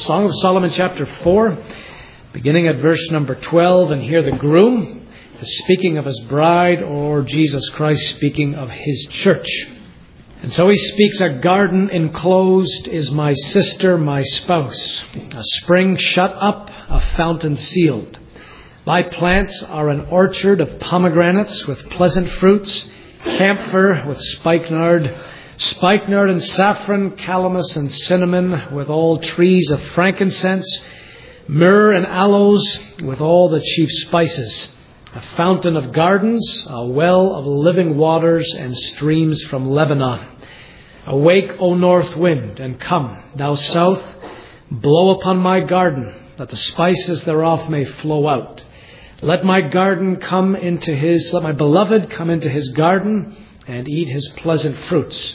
Song of Solomon chapter 4, beginning at verse number 12, and here the groom is speaking of his bride, or Jesus Christ speaking of his church. And so he speaks, "A garden enclosed is my sister, my spouse, a spring shut up, a fountain sealed. Thy plants are an orchard of pomegranates with pleasant fruits, camphor with spikenard and saffron, calamus and cinnamon, with all trees of frankincense, myrrh and aloes, with all the chief spices. A fountain of gardens, a well of living waters, and streams from Lebanon. Awake, O north wind, and come, thou south, blow upon my garden, that the spices thereof may flow out. Let my beloved come into his garden, and eat his pleasant fruits.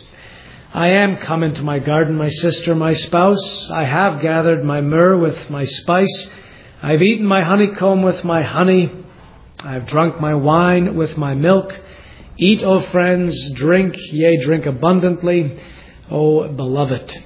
I am come into my garden, my sister, my spouse. I have gathered my myrrh with my spice. I have eaten my honeycomb with my honey. I have drunk my wine with my milk. Eat, O friends, drink, yea, drink abundantly, O beloved."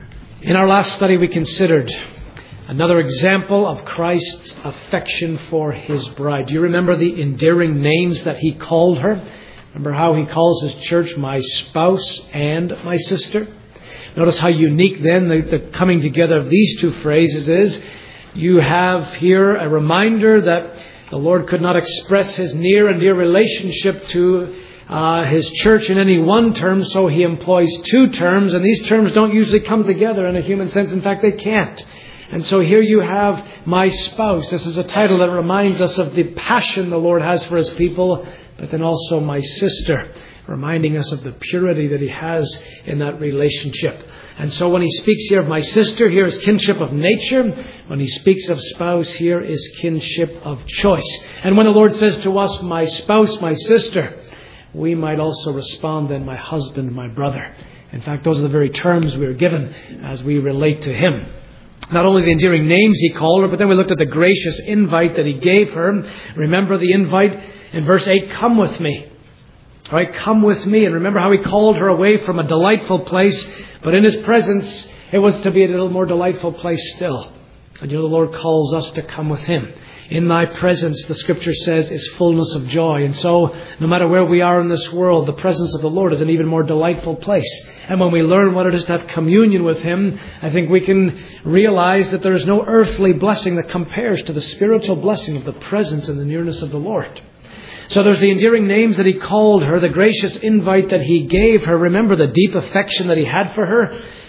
In our last study, we considered another example of Christ's affection for his bride. Do you remember the endearing names that he called her? Remember how he calls his church my spouse and my sister? Notice how unique then the coming together of these two phrases is. You have here a reminder that the Lord could not express his near and dear relationship to his church in any one term, so he employs two terms, and these terms don't usually come together in a human sense. In fact, they can't. And so here you have my spouse. This is a title that reminds us of the passion the Lord has for his people, but then also my sister, reminding us of the purity that he has in that relationship. And so when he speaks here of my sister, here is kinship of nature. When he speaks of spouse, here is kinship of choice. And when the Lord says to us, my spouse, my sister, we might also respond then, my husband, my brother. In fact, those are the very terms we are given as we relate to him. Not only the endearing names he called her, but then we looked at the gracious invite that he gave her. Remember the invite in verse 8, "Come with me." All right, come with me. And remember how he called her away from a delightful place, but in his presence, it was to be a little more delightful place still. And you know, the Lord calls us to come with him. In thy presence, the scripture says, is fullness of joy. And so, no matter where we are in this world, the presence of the Lord is an even more delightful place. And when we learn what it is to have communion with him, I think we can realize that there is no earthly blessing that compares to the spiritual blessing of the presence and the nearness of the Lord. So there's the endearing names that he called her, the gracious invite that he gave her. Remember the deep affection that he had for her.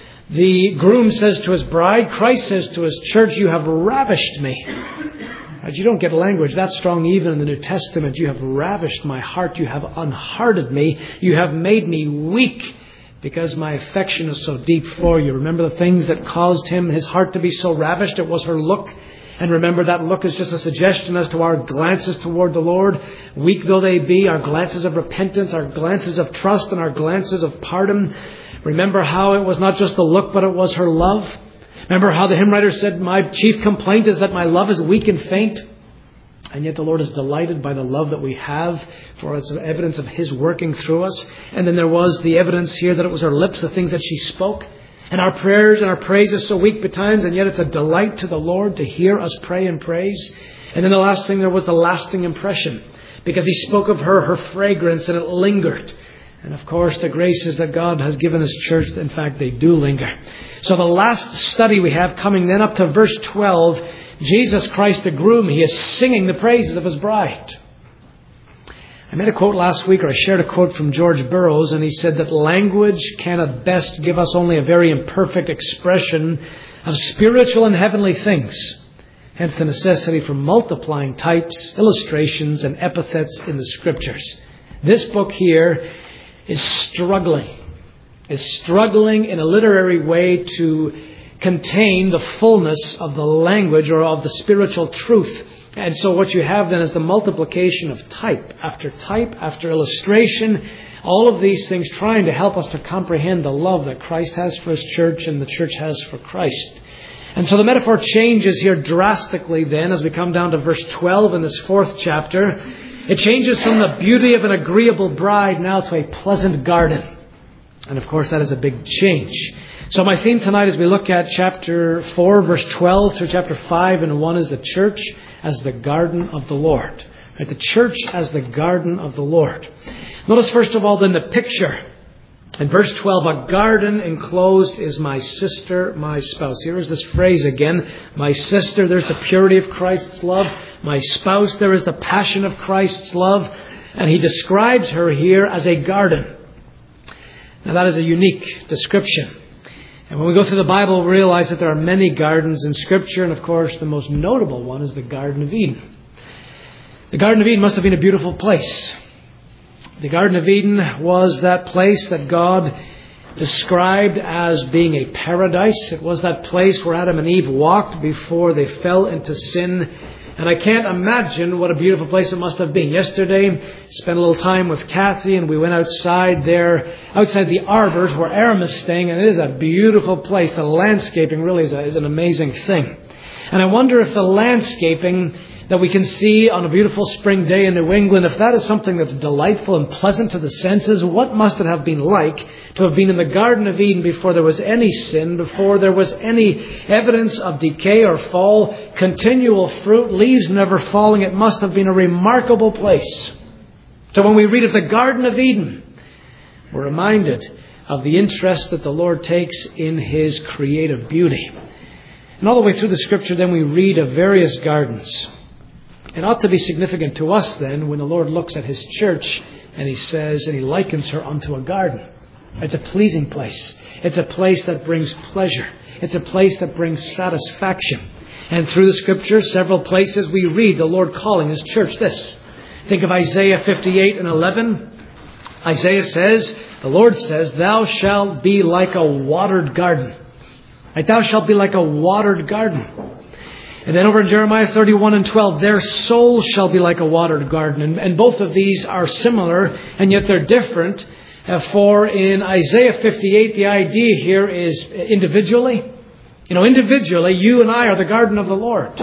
The groom says to his bride, Christ says to his church, "You have ravished me." You don't get language that strong even in the New Testament. "You have ravished my heart. You have unhearted me. You have made me weak because my affection is so deep for you." Remember the things that caused his heart to be so ravished? It was her look. And remember, that look is just a suggestion as to our glances toward the Lord. Weak though they be, our glances of repentance, our glances of trust, and our glances of pardon. Remember how it was not just the look, but it was her love. Remember how the hymn writer said, "My chief complaint is that my love is weak and faint." And yet the Lord is delighted by the love that we have, for it's evidence of his working through us. And then there was the evidence here that it was her lips, the things that she spoke. And our prayers and our praise is so weak at times, and yet it's a delight to the Lord to hear us pray and praise. And then the last thing, there was the lasting impression, because he spoke of her fragrance, and it lingered. And of course, the graces that God has given his church, in fact, they do linger. So the last study we have coming then up to verse 12, Jesus Christ the groom, he is singing the praises of his bride. I made a quote last week, or I shared a quote from George Burroughs, and he said that language can at best give us only a very imperfect expression of spiritual and heavenly things. Hence the necessity for multiplying types, illustrations, and epithets in the scriptures. This book here is struggling in a literary way to contain the fullness of the language or of the spiritual truth. And so what you have then is the multiplication of type after illustration, all of these things trying to help us to comprehend the love that Christ has for his church and the church has for Christ. And so the metaphor changes here drastically then as we come down to verse 12 in this 4th chapter. It changes from the beauty of an agreeable bride now to a pleasant garden. And of course that is a big change. So my theme tonight as we look at chapter 4, verse 12 through chapter 5 and 1 is the church as the garden of the Lord. Right? The church as the garden of the Lord. Notice first of all then the picture. In verse 12, a garden enclosed is my sister, my spouse. Here is this phrase again. My sister, there's the purity of Christ's love. My spouse, there is the passion of Christ's love. And he describes her here as a garden. Now that is a unique description. And when we go through the Bible, we realize that there are many gardens in Scripture. And of course, the most notable one is the Garden of Eden. The Garden of Eden must have been a beautiful place. The Garden of Eden was that place that God described as being a paradise. It was that place where Adam and Eve walked before they fell into sin. And I can't imagine what a beautiful place it must have been. Yesterday, spent a little time with Kathy and we went outside there, outside the arbors where Aram is staying. And it is a beautiful place. The landscaping really is an amazing thing. And I wonder if the landscaping that we can see on a beautiful spring day in New England, if that is something that's delightful and pleasant to the senses, what must it have been like to have been in the Garden of Eden before there was any sin, before there was any evidence of decay or fall, continual fruit, leaves never falling? It must have been a remarkable place. So when we read of the Garden of Eden, we're reminded of the interest that the Lord takes in His creative beauty. And all the way through the Scripture then we read of various gardens. It ought to be significant to us then when the Lord looks at His church and He says, and He likens her unto a garden. It's a pleasing place. It's a place that brings pleasure. It's a place that brings satisfaction. And through the Scripture, several places we read the Lord calling His church this. Think of Isaiah 58 and 11. Isaiah says, the Lord says, thou shalt be like a watered garden. Right? Thou shalt be like a watered garden. And then over in Jeremiah 31 and 12, their soul shall be like a watered garden. And both of these are similar, and yet they're different. For in Isaiah 58, the idea here is individually. Individually, you and I are the garden of the Lord.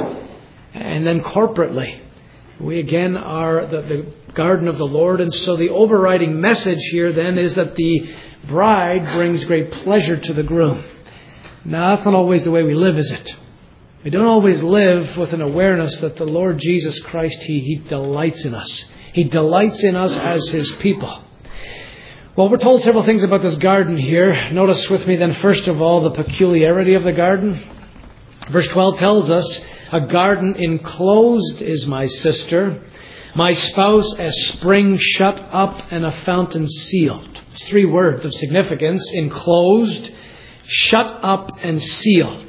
And then corporately, we again are the garden of the Lord. And so the overriding message here then is that the bride brings great pleasure to the groom. Now, that's not always the way we live, is it? We don't always live with an awareness that the Lord Jesus Christ, He delights in us. He delights in us as His people. Well, we're told several things about this garden here. Notice with me then, first of all, the peculiarity of the garden. Verse 12 tells us, a garden enclosed is my sister, my spouse a spring shut up and a fountain sealed. It's 3 words of significance: enclosed, shut up, and sealed.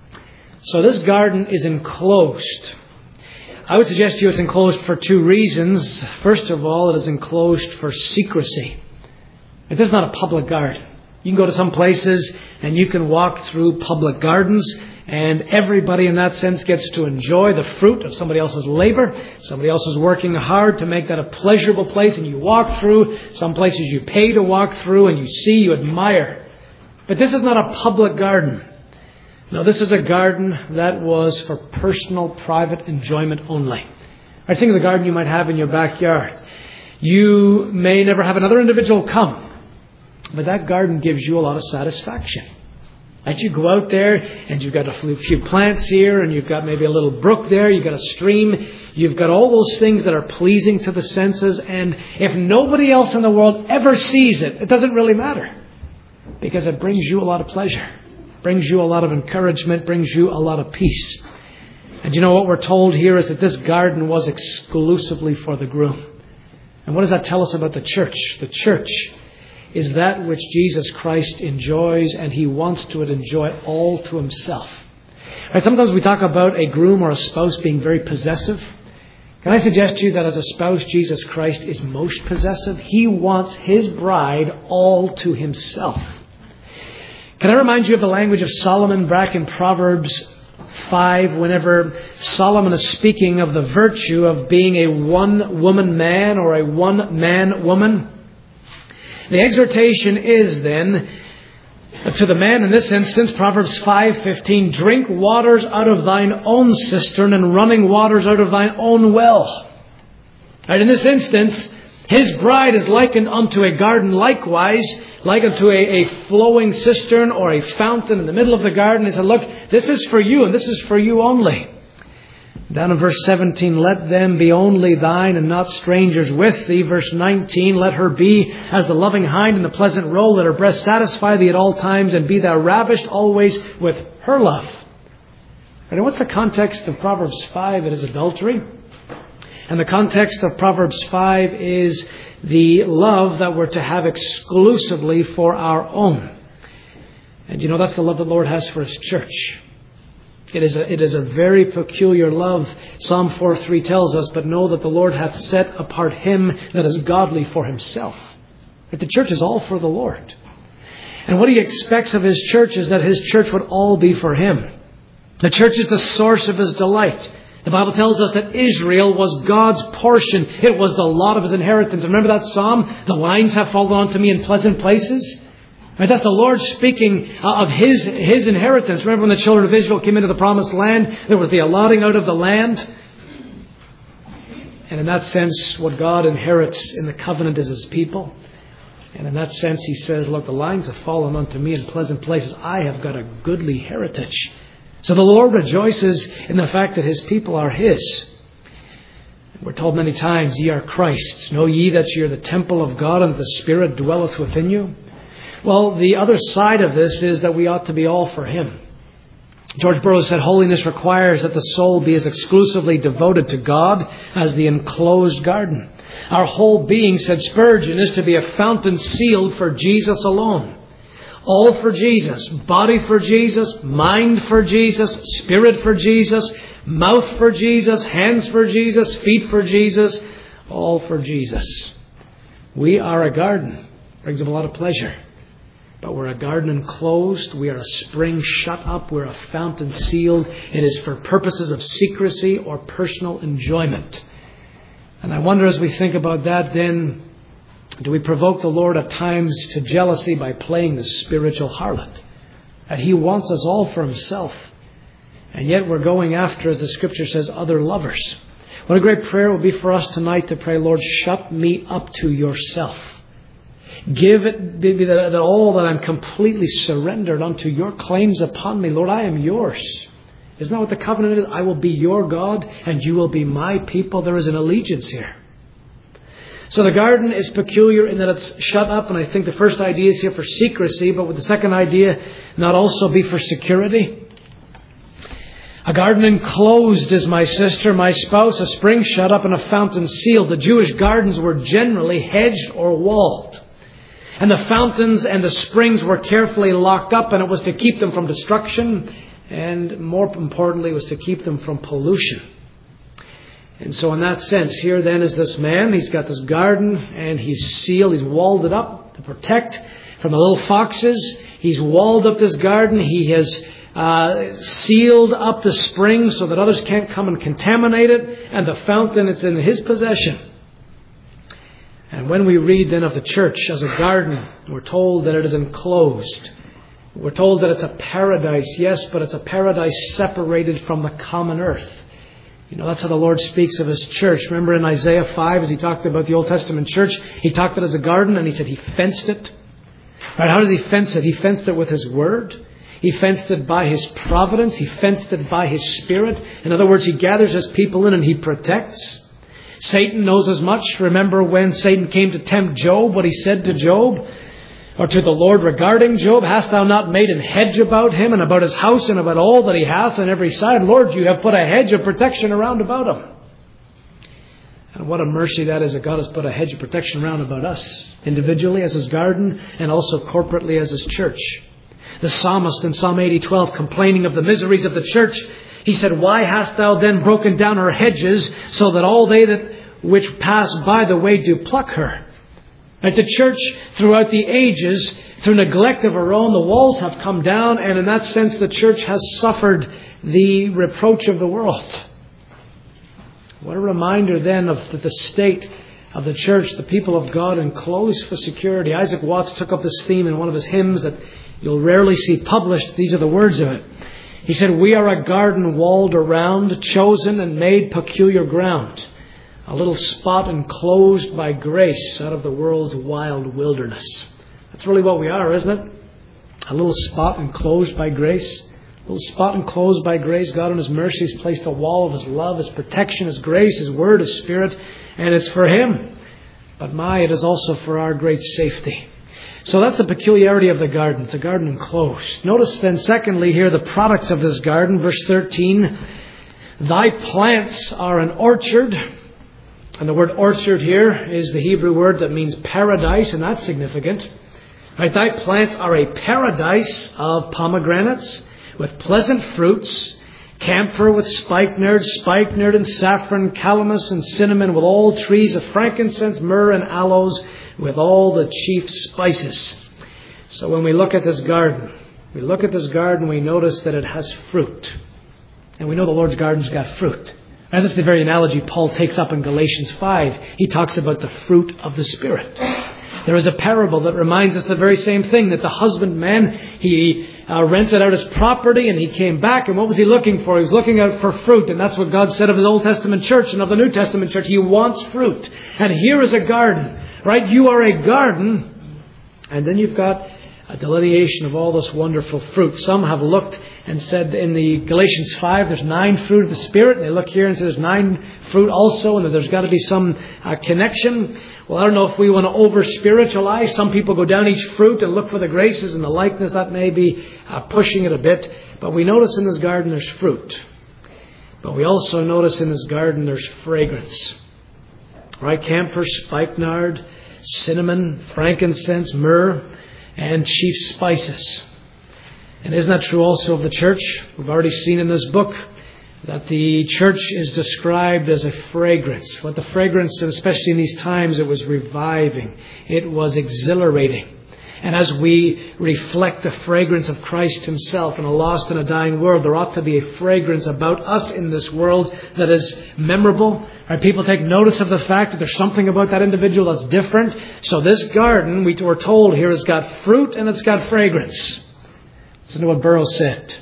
So this garden is enclosed. I would suggest to you it's enclosed for 2 reasons. First of all, it is enclosed for secrecy. It is not a public garden. You can go to some places and you can walk through public gardens, and everybody in that sense gets to enjoy the fruit of somebody else's labor. Somebody else is working hard to make that a pleasurable place, and you walk through. Some places you pay to walk through and you see, you admire. But this is not a public garden. No, this is a garden that was for personal, private enjoyment only. I think of the garden you might have in your backyard. You may never have another individual come, but that garden gives you a lot of satisfaction. Right? You go out there and you've got a few plants here, and you've got maybe a little brook there, you've got a stream, you've got all those things that are pleasing to the senses, and if nobody else in the world ever sees it, it doesn't really matter, because it brings you a lot of pleasure. Brings you a lot of encouragement, brings you a lot of peace. And you know what we're told here is that this garden was exclusively for the groom. And what does that tell us about the church? The church is that which Jesus Christ enjoys, and He wants to enjoy all to Himself. Right, sometimes we talk about a groom or a spouse being very possessive. Can I suggest to you that as a spouse, Jesus Christ is most possessive? He wants His bride all to Himself. Can I remind you of the language of Solomon back in Proverbs 5, whenever Solomon is speaking of the virtue of being a one-woman man or a one-man woman? The exhortation is then to the man in this instance, Proverbs 5:15, drink waters out of thine own cistern and running waters out of thine own well. Right, in this instance, his bride is likened unto a garden likewise, like unto a flowing cistern or a fountain in the middle of the garden. He said, look, this is for you and this is for you only. Down in verse 17, let them be only thine and not strangers with thee. Verse 19, let her be as the loving hind in the pleasant roe. Let her breast satisfy thee at all times, and be thou ravished always with her love. And what's the context of Proverbs 5? It is adultery. And the context of Proverbs 5 is the love that we're to have exclusively for our own. And you know, that's the love the Lord has for His church. It is a very peculiar love. Psalm 4:3 tells us, but know that the Lord hath set apart him that is godly for Himself. But the church is all for the Lord. And what He expects of His church is that His church would all be for Him. The church is the source of His delight. The Bible tells us that Israel was God's portion. It was the lot of His inheritance. Remember that psalm? The lines have fallen onto me in pleasant places. Right, that's the Lord speaking of His inheritance. Remember when the children of Israel came into the promised land, there was the allotting out of the land. And in that sense, what God inherits in the covenant is His people. And in that sense, He says, look, the lines have fallen unto me in pleasant places. I have got a goodly heritage. So the Lord rejoices in the fact that His people are His. We're told many times, ye are Christ's. Know ye that ye are the temple of God and the Spirit dwelleth within you? Well, the other side of this is that we ought to be all for Him. George Burroughs said, holiness requires that the soul be as exclusively devoted to God as the enclosed garden. Our whole being, said Spurgeon, is to be a fountain sealed for Jesus alone. All for Jesus. Body for Jesus. Mind for Jesus. Spirit for Jesus. Mouth for Jesus. Hands for Jesus. Feet for Jesus. All for Jesus. We are a garden. Brings Him a lot of pleasure. But we're a garden enclosed. We are a spring shut up. We're a fountain sealed. It is for purposes of secrecy or personal enjoyment. And I wonder, as we think about that, then, do we provoke the Lord at times to jealousy by playing the spiritual harlot? That He wants us all for Himself. And yet we're going after, as the Scripture says, other lovers. What a great prayer it will be for us tonight to pray, Lord, shut me up to Yourself. Give it that all that I'm completely surrendered unto Your claims upon me. Lord, I am Yours. Isn't that what the covenant is? I will be Your God and You will be My people. There is an allegiance here. So the garden is peculiar in that it's shut up, and I think the first idea is here for secrecy, but with the second idea not also be for security. A garden enclosed is my sister, my spouse, a spring shut up and a fountain sealed. The Jewish gardens were generally hedged or walled. And the fountains and the springs were carefully locked up, and it was to keep them from destruction, and more importantly, it was to keep them from pollution. And so in that sense, here then is this man. He's got this garden, and he's sealed. He's walled it up to protect from the little foxes. He's walled up this garden. He has sealed up the springs so that others can't come and contaminate it. And the fountain, it's in his possession. And when we read then of the church as a garden, we're told that it is enclosed. We're told that it's a paradise, yes, but it's a paradise separated from the common earth. You know, that's how the Lord speaks of His church. Remember in Isaiah 5, as He talked about the Old Testament church, He talked it as a garden, and He said He fenced it. Right? How does He fence it? He fenced it with His word. He fenced it by His providence. He fenced it by His Spirit. In other words, He gathers His people in and He protects. Satan knows as much. Remember when Satan came to tempt Job, what he said to Job, or to the Lord regarding Job, hast thou not made an hedge about him and about his house and about all that he hath on every side? Lord, you have put a hedge of protection around about him. And what a mercy that is that God has put a hedge of protection around about us, individually as His garden and also corporately as His church. The psalmist in Psalm 80:12, complaining of the miseries of the church, he said, why hast thou then broken down her hedges, so that all they that which pass by the way do pluck her? Right, the church throughout the ages, through neglect of her own, the walls have come down, and in that sense the church has suffered the reproach of the world. What a reminder then of the state of the church, the people of God, enclosed for security. Isaac Watts took up this theme in one of his hymns that you'll rarely see published. These are the words of it. He said, we are a garden walled around, chosen and made peculiar ground. A little spot enclosed by grace out of the world's wild wilderness. That's really what we are, isn't it? A little spot enclosed by grace. A little spot enclosed by grace. God in His mercy has placed a wall of His love, His protection, His grace, His Word, His Spirit. And it's for Him. But it is also for our great safety. So that's the peculiarity of the garden. It's a garden enclosed. Notice then, secondly, here the products of this garden. Verse 13. Thy plants are an orchard. And the word orchard here is the Hebrew word that means paradise, and that's significant. Right, thy plants are a paradise of pomegranates with pleasant fruits, camphor with spikenard and saffron, calamus and cinnamon, with all trees of frankincense, myrrh and aloes, with all the chief spices. So when we look at this garden, we notice that it has fruit. And we know the Lord's garden's got fruit. And that's the very analogy Paul takes up in Galatians 5. He talks about the fruit of the Spirit. There is a parable that reminds us the very same thing, that the husbandman, he rented out his property and he came back, and what was he looking for? He was looking out for fruit, and that's what God said of His Old Testament church and of the New Testament church. He wants fruit. And here is a garden, right? You are a garden, and then you've got a delineation of all this wonderful fruit. Some have looked and said in the Galatians 5, there's 9 fruit of the Spirit. And they look here and say there's 9 fruit also, and that there's got to be some connection. Well, I don't know if we want to over-spiritualize. Some people go down each fruit and look for the graces and the likeness. That may be pushing it a bit. But we notice in this garden there's fruit. But we also notice in this garden there's fragrance. Right? Camphor, spikenard, cinnamon, frankincense, myrrh, and chief spices. And isn't that true also of the church? We've already seen in this book that the church is described as a fragrance. What the fragrance, especially in these times, it was reviving. It was exhilarating. And as we reflect the fragrance of Christ Himself in a lost and a dying world, there ought to be a fragrance about us in this world that is memorable. Right? People take notice of the fact that there's something about that individual that's different. So this garden, we're told here, has got fruit and it's got fragrance. Listen to what Burroughs said.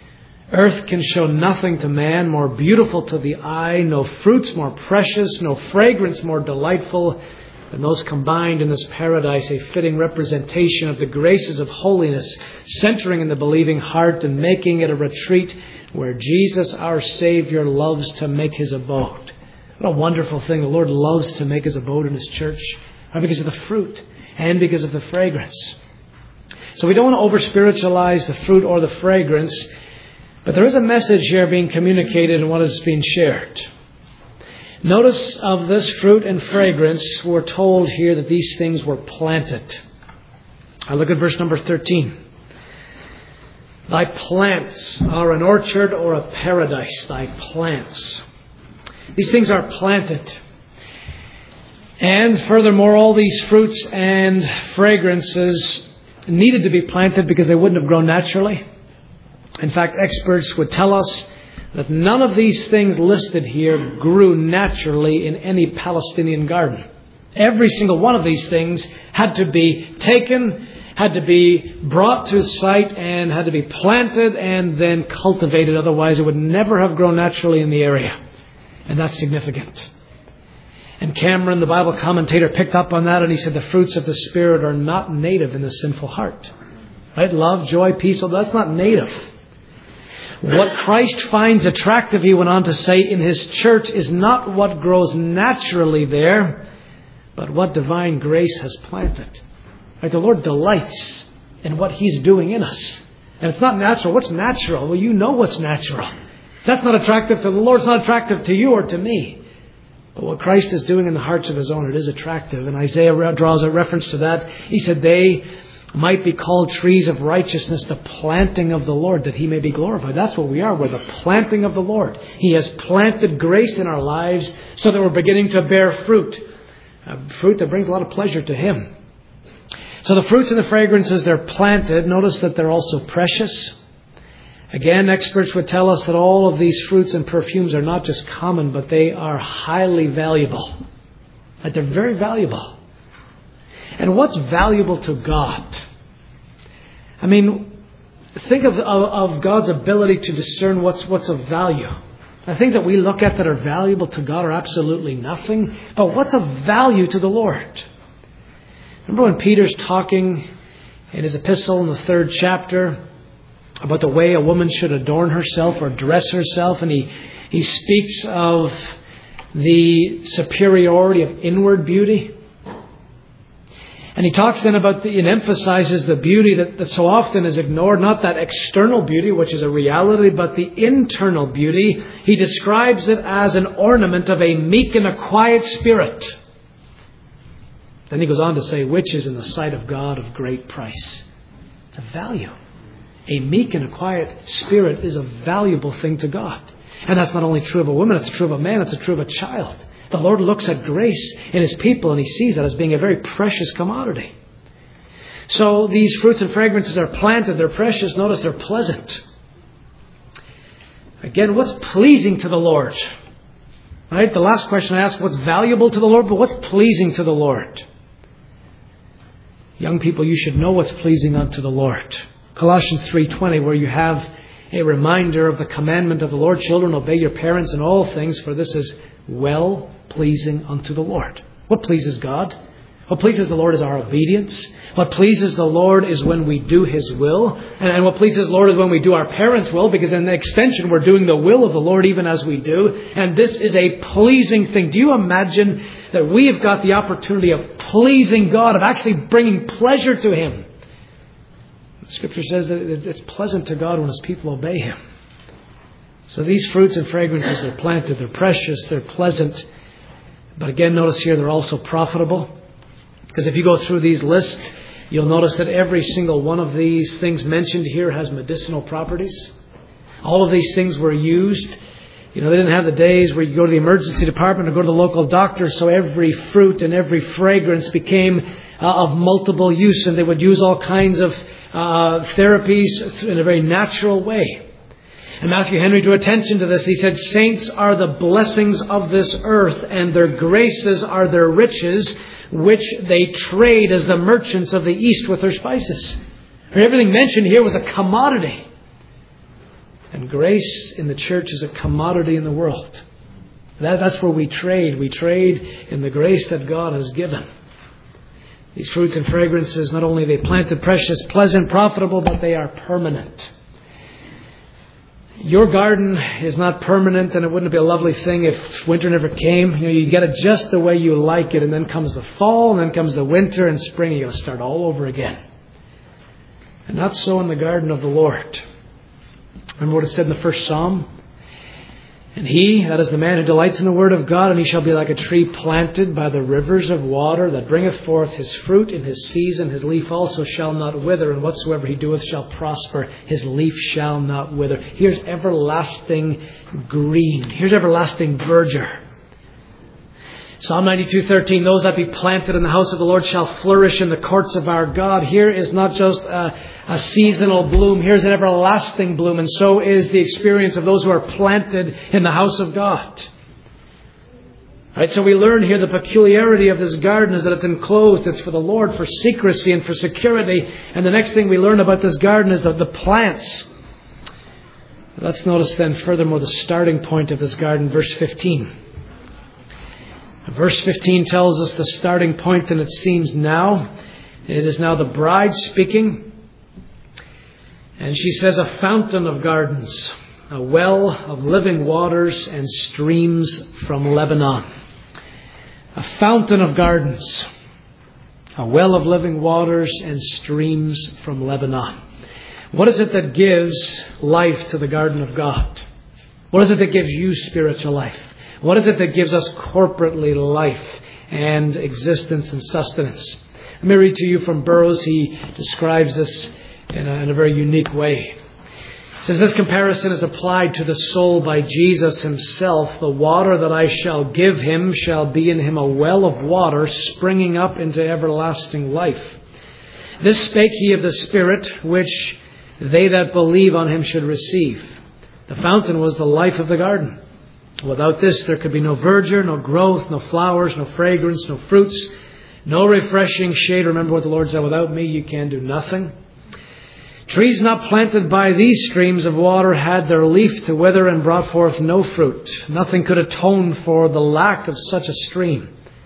Earth can show nothing to man more beautiful to the eye, no fruits more precious, no fragrance more delightful than those combined in this paradise, a fitting representation of the graces of holiness, centering in the believing heart and making it a retreat where Jesus, our Savior, loves to make His abode. What a wonderful thing. The Lord loves to make His abode in His church, because of the fruit and because of the fragrance. So we don't want to over-spiritualize the fruit or the fragrance, but there is a message here being communicated in what is being shared. Notice of this fruit and fragrance, we're told here that these things were planted. I look at verse number 13. Thy plants are an orchard or a paradise, thy plants. These things are planted. And furthermore, all these fruits and fragrances needed to be planted because they wouldn't have grown naturally. In fact, experts would tell us that none of these things listed here grew naturally in any Palestinian garden. Every single one of these things had to be taken, had to be brought to site, and had to be planted and then cultivated. Otherwise, it would never have grown naturally in the area. And that's significant. And Cameron, the Bible commentator, picked up on that, and he said the fruits of the Spirit are not native in the sinful heart. Right? Love, joy, peace, that's not native. What Christ finds attractive, he went on to say, in His church is not what grows naturally there, but what divine grace has planted. Right? The Lord delights in what He's doing in us. And it's not natural. What's natural? Well, you know what's natural. That's not attractive to the Lord. It's not attractive to you or to me. But what Christ is doing in the hearts of His own, it is attractive. And Isaiah draws a reference to that. He said, they might be called trees of righteousness, the planting of the Lord, that He may be glorified. That's what we are. We're the planting of the Lord. He has planted grace in our lives so that we're beginning to bear fruit. Fruit that brings a lot of pleasure to Him. So the fruits and the fragrances, they're planted. Notice that they're also precious. Again, experts would tell us that all of these fruits and perfumes are not just common, but they are highly valuable. That they're very valuable. And what's valuable to God? I mean, think of God's ability to discern what's of value. The things that we look at that are valuable to God are absolutely nothing. But what's of value to the Lord? Remember when Peter's talking in his epistle in the 3rd chapter about the way a woman should adorn herself or dress herself. And he speaks of the superiority of inward beauty. And he talks then about and emphasizes the beauty that so often is ignored, not that external beauty, which is a reality, but the internal beauty. He describes it as an ornament of a meek and a quiet spirit. Then he goes on to say, which is in the sight of God of great price. It's a value. A meek and a quiet spirit is a valuable thing to God. And that's not only true of a woman, it's true of a man, it's true of a child. The Lord looks at grace in His people and He sees that as being a very precious commodity. So these fruits and fragrances are planted, they're precious, notice they're pleasant. Again, what's pleasing to the Lord? Right? The last question I asked, what's valuable to the Lord, but what's pleasing to the Lord? Young people, you should know what's pleasing unto the Lord. Colossians 3:20, where you have a reminder of the commandment of the Lord. Children, obey your parents in all things, for this is well pleasing unto the Lord. What pleases God? What pleases the Lord is our obedience. What pleases the Lord is when we do His will. And what pleases the Lord is when we do our parents' will, because in the extension we're doing the will of the Lord even as we do. And this is a pleasing thing. Do you imagine that we have got the opportunity of pleasing God, of actually bringing pleasure to Him? The Scripture says that it's pleasant to God when His people obey Him. So these fruits and fragrances, they're planted, they're precious, they're pleasant. But again, notice here they're also profitable. Because if you go through these lists, you'll notice that every single one of these things mentioned here has medicinal properties. All of these things were used. They didn't have the days where you go to the emergency department or go to the local doctor, so every fruit and every fragrance became of multiple use, and they would use all kinds of therapies in a very natural way. And Matthew Henry drew attention to this. He said, saints are the blessings of this earth, and their graces are their riches, which they trade as the merchants of the east with their spices. And everything mentioned here was a commodity. And grace in the church is a commodity in the world. That's where we trade. We trade in the grace that God has given. These fruits and fragrances, not only are they planted, precious, pleasant, profitable, but they are permanent. Your garden is not permanent, and it wouldn't be a lovely thing if winter never came. You get it just the way you like it, and then comes the fall, and then comes the winter and spring, and you got to start all over again. And not so in the garden of the Lord. Remember what it said in the first Psalm? And he, that is the man who delights in the word of God, and he shall be like a tree planted by the rivers of water, that bringeth forth his fruit in his season. His leaf also shall not wither, and whatsoever he doeth shall prosper. His leaf shall not wither. Here's everlasting green. Here's everlasting verdure. Psalm 92:13, those that be planted in the house of the Lord shall flourish in the courts of our God. Here is not just a seasonal bloom. Here's an everlasting bloom. And so is the experience of those who are planted in the house of God. Right, so we learn here the peculiarity of this garden is that it's enclosed. It's for the Lord, for secrecy and for security. And the next thing we learn about this garden is that the plants. Let's notice then furthermore the starting point of this garden, verse 15. Verse 15 tells us the starting point, and it seems now. It is now the bride speaking. And she says, a fountain of gardens, a well of living waters and streams from Lebanon. A fountain of gardens, a well of living waters and streams from Lebanon. What is it that gives life to the garden of God? What is it that gives you spiritual life? What is it that gives us corporately life and existence and sustenance? Let me read to you from Burroughs. He describes this in a very unique way. He says, this comparison is applied to the soul by Jesus himself. The water that I shall give him shall be in him a well of water springing up into everlasting life. This spake he of the Spirit, which they that believe on him should receive. The fountain was the life of the garden. Without this, there could be no verdure, no growth, no flowers, no fragrance, no fruits, no refreshing shade. Remember what the Lord said, without me you can do nothing. Trees not planted by these streams of water had their leaf to wither and brought forth no fruit. Nothing could atone for the lack of such a stream.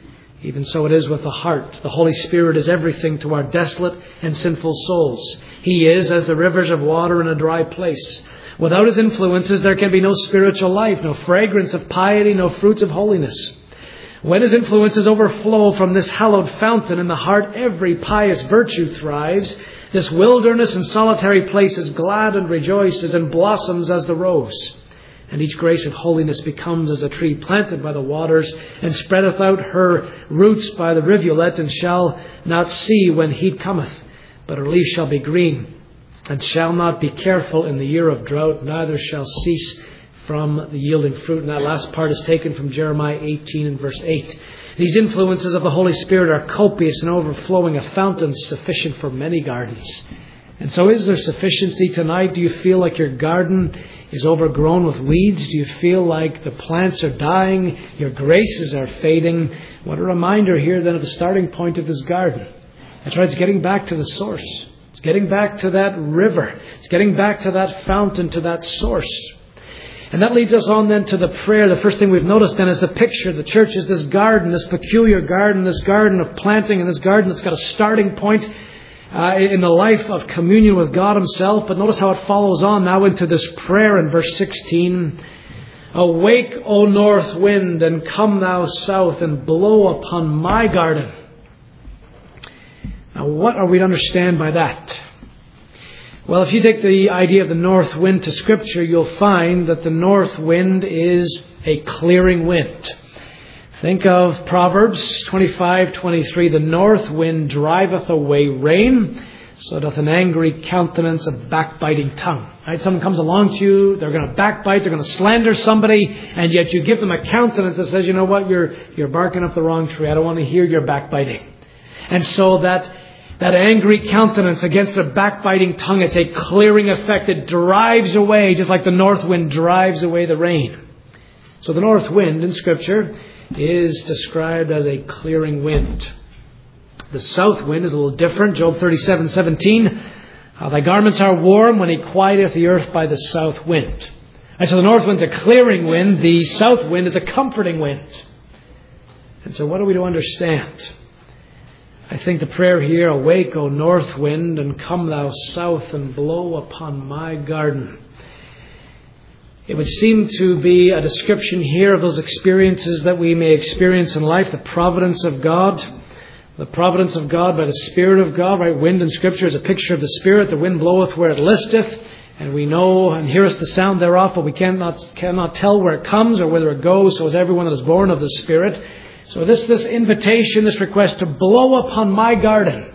Even so it is with the heart. The Holy Spirit is everything to our desolate and sinful souls. He is as the rivers of water in a dry place. Without His influences, there can be no spiritual life, no fragrance of piety, no fruits of holiness. When His influences overflow from this hallowed fountain in the heart, every pious virtue thrives. This wilderness and solitary place is glad and rejoices and blossoms as the rose. And each grace of holiness becomes as a tree planted by the waters and spreadeth out her roots by the rivulet, and shall not see when heat cometh, but her leaf shall be green, and shall not be careful in the year of drought, neither shall cease from the yielding fruit. And that last part is taken from Jeremiah 18 and verse 8. These influences of the Holy Spirit are copious and overflowing, a fountain sufficient for many gardens. And so is there sufficiency tonight? Do you feel like your garden is overgrown with weeds? Do you feel like the plants are dying? Your graces are fading? What a reminder here then of the starting point of this garden. That's right, it's getting back to the source. It's getting back to that river. It's getting back to that fountain, to that source. And that leads us on then to the prayer. The first thing we've noticed then is the picture. The church is this garden, this peculiar garden, this garden of planting, and this garden that's got a starting point in the life of communion with God Himself. But notice how it follows on now into this prayer in verse 16. Awake, O north wind, and come thou south, and blow upon my garden. Now, what are we to understand by that? Well, if you take the idea of the north wind to Scripture, you'll find that the north wind is a clearing wind. Think of Proverbs 25:23. The north wind driveth away rain, so doth an angry countenance a backbiting tongue. Right? Someone comes along to you, they're going to backbite, they're going to slander somebody, and yet you give them a countenance that says, you know what, you're barking up the wrong tree. I don't want to hear your backbiting. And so that angry countenance against a backbiting tongue, it's a clearing effect. It drives away, just like the north wind drives away the rain. So the north wind in Scripture is described as a clearing wind. The south wind is a little different. Job 37:17. Thy garments are warm when He quieteth the earth by the south wind. And so the north wind is a clearing wind. The south wind is a comforting wind. And so what are we to understand? I think the prayer here, awake, O north wind, and come thou south, and blow upon my garden. It would seem to be a description here of those experiences that we may experience in life, the providence of God. The providence of God by the Spirit of God. Right? Wind in Scripture is a picture of the Spirit. The wind bloweth where it listeth, and we know and heareth the sound thereof, but we cannot tell where it comes or whither it goes. So is everyone that is born of the Spirit. So this invitation, this request to blow upon my garden.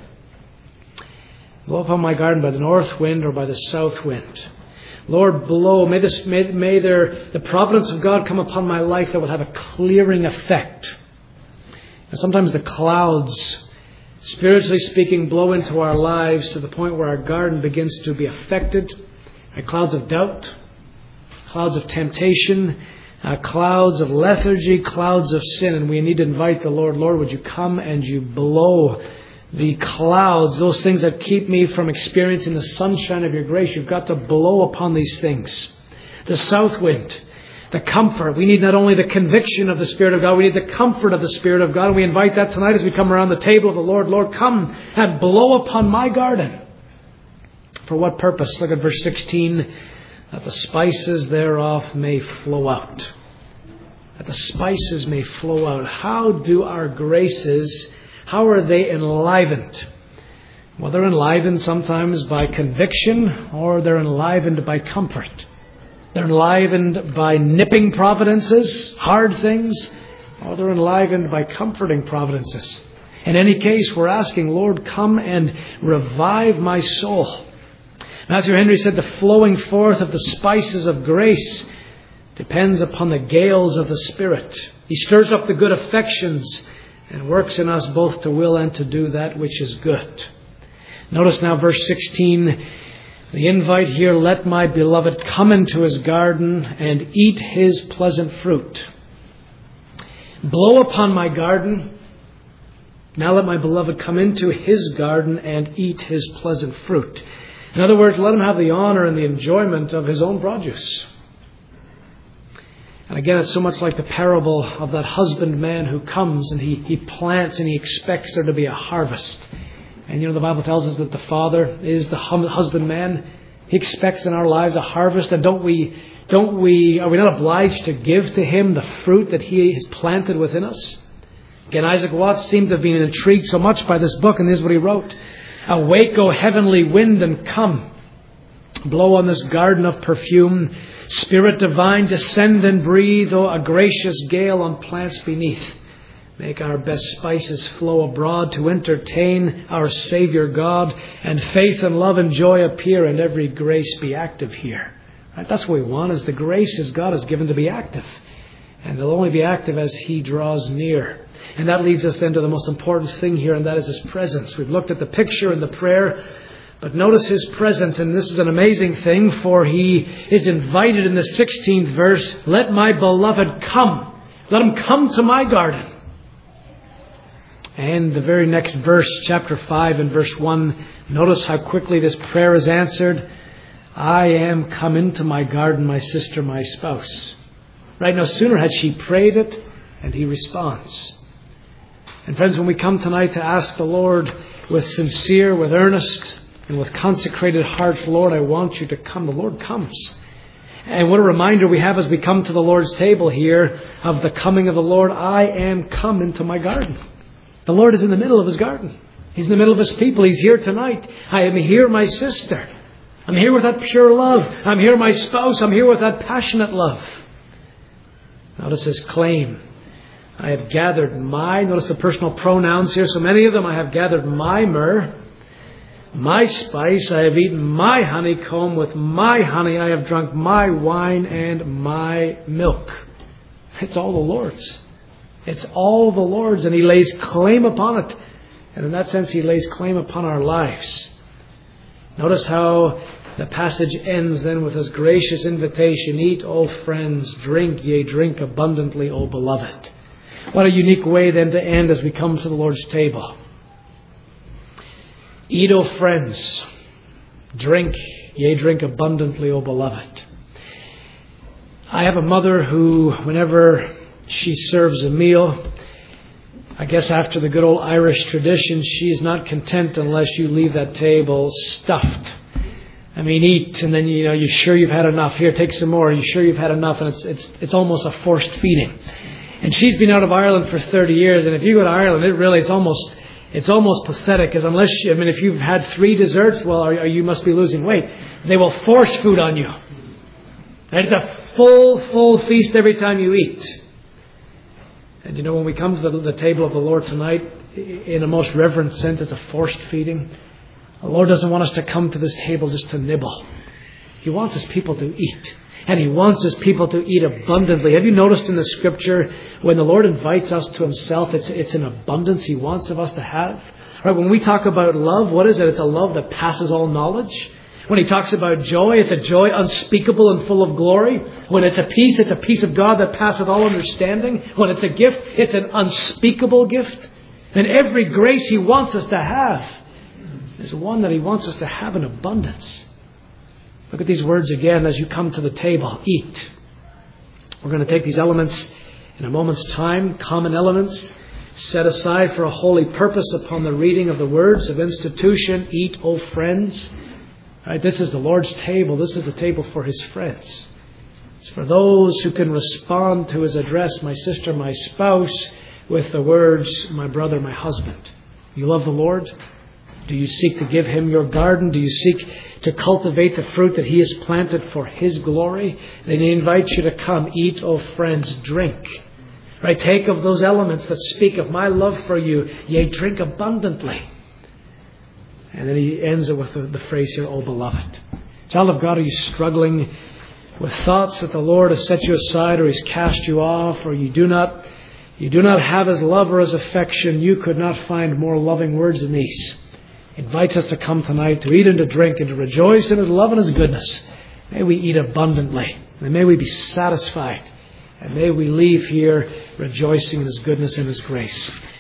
Blow upon my garden by the north wind or by the south wind. Lord, blow. May the providence of God come upon my life that will have a clearing effect. And sometimes the clouds, spiritually speaking, blow into our lives to the point where our garden begins to be affected. Clouds of doubt, clouds of temptation, clouds of lethargy, clouds of sin. And we need to invite the Lord, Lord, would you come and you blow the clouds, those things that keep me from experiencing the sunshine of your grace. You've got to blow upon these things. The south wind, the comfort. We need not only the conviction of the Spirit of God, we need the comfort of the Spirit of God. And we invite that tonight as we come around the table of the Lord. Lord, come and blow upon my garden. For what purpose? Look at verse 16. That the spices thereof may flow out. That the spices may flow out. How do our graces, how are they enlivened? Well, they're enlivened sometimes by conviction, or they're enlivened by comfort. They're enlivened by nipping providences, hard things, or they're enlivened by comforting providences. In any case, we're asking, Lord, come and revive my soul. Matthew Henry said the flowing forth of the spices of grace depends upon the gales of the Spirit. He stirs up the good affections and works in us both to will and to do that which is good. Notice now verse 16, the invite here, let my beloved come into his garden and eat his pleasant fruit. Blow upon my garden. Now let my beloved come into his garden and eat his pleasant fruit. In other words, let him have the honor and the enjoyment of his own produce. And again, it's so much like the parable of that husbandman who comes and he plants and he expects there to be a harvest. And the Bible tells us that the Father is the husbandman. He expects in our lives a harvest. And are we not obliged to give to Him the fruit that He has planted within us? Again, Isaac Watts seemed to have been intrigued so much by this book, and this is what he wrote. Awake, O heavenly wind, and come. Blow on this garden of perfume. Spirit divine, descend and breathe, O a gracious gale on plants beneath. Make our best spices flow abroad to entertain our Saviour God, and faith and love and joy appear, and every grace be active here. Right? That's what we want, is the graces God has given to be active. And they'll only be active as He draws near. And that leads us then to the most important thing here, and that is His presence. We've looked at the picture and the prayer, but notice His presence, and this is an amazing thing, for He is invited in the 16th verse, let my beloved come. Let him come to my garden. And the very next verse, chapter 5 and verse 1, notice how quickly this prayer is answered. I am come into my garden, my sister, my spouse. Right, no sooner had she prayed it, and He responds. And friends, when we come tonight to ask the Lord with sincere, with earnest, and with consecrated hearts, Lord, I want you to come. The Lord comes. And what a reminder we have as we come to the Lord's table here of the coming of the Lord. I am come into my garden. The Lord is in the middle of His garden. He's in the middle of His people. He's here tonight. I am here, my sister. I'm here with that pure love. I'm here, my spouse. I'm here with that passionate love. Notice His claim. I have gathered notice the personal pronouns here. So many of them. I have gathered my myrrh, my spice. I have eaten my honeycomb. With my honey I have drunk my wine and my milk. It's all the Lord's. It's all the Lord's, and He lays claim upon it. And in that sense, He lays claim upon our lives. Notice how the passage ends then with His gracious invitation. Eat, O friends, drink, yea, drink abundantly, O beloved. What a unique way then to end as we come to the Lord's table. Eat, O friends, drink, yea, drink abundantly, O beloved. I have a mother who, whenever she serves a meal, I guess after the good old Irish tradition, she's not content unless you leave that table stuffed. I mean, eat, and then you're sure you've had enough. Here, take some more. You're sure you've had enough, and it's almost a forced feeding. And she's been out of Ireland for 30 years, and if you go to Ireland, it's almost pathetic. Because if you've had 3 desserts, well, you must be losing weight. They will force food on you. And it's a full feast every time you eat. And when we come to the table of the Lord tonight, in a most reverent sense, it's a forced feeding. The Lord doesn't want us to come to this table just to nibble. He wants His people to eat. And He wants His people to eat abundantly. Have you noticed in the Scripture, when the Lord invites us to Himself, it's an abundance He wants of us to have? Right? When we talk about love, what is it? It's a love that passes all knowledge. When He talks about joy, it's a joy unspeakable and full of glory. When it's a peace of God that passeth all understanding. When it's a gift, it's an unspeakable gift. And every grace He wants us to have is one that He wants us to have in abundance. Look at these words again as you come to the table. Eat. We're going to take these elements in a moment's time, common elements, set aside for a holy purpose upon the reading of the words of institution. Eat, O friends. Right, this is the Lord's table. This is the table for His friends. It's for those who can respond to His address, my sister, my spouse, with the words, my brother, my husband. You love the Lord? Do you seek to give Him your garden? Do you seek to cultivate the fruit that He has planted for His glory? Then He invites you to come. Eat, O friends, drink. Right, take of those elements that speak of my love for you. Yea, drink abundantly. And then He ends it with the phrase here, O beloved. Child of God, are you struggling with thoughts that the Lord has set you aside, or He's cast you off, or you do not have His love or His affection? You could not find more loving words than these. He invites us to come tonight to eat and to drink and to rejoice in His love and His goodness. May we eat abundantly, and may we be satisfied, and may we leave here rejoicing in His goodness and His grace.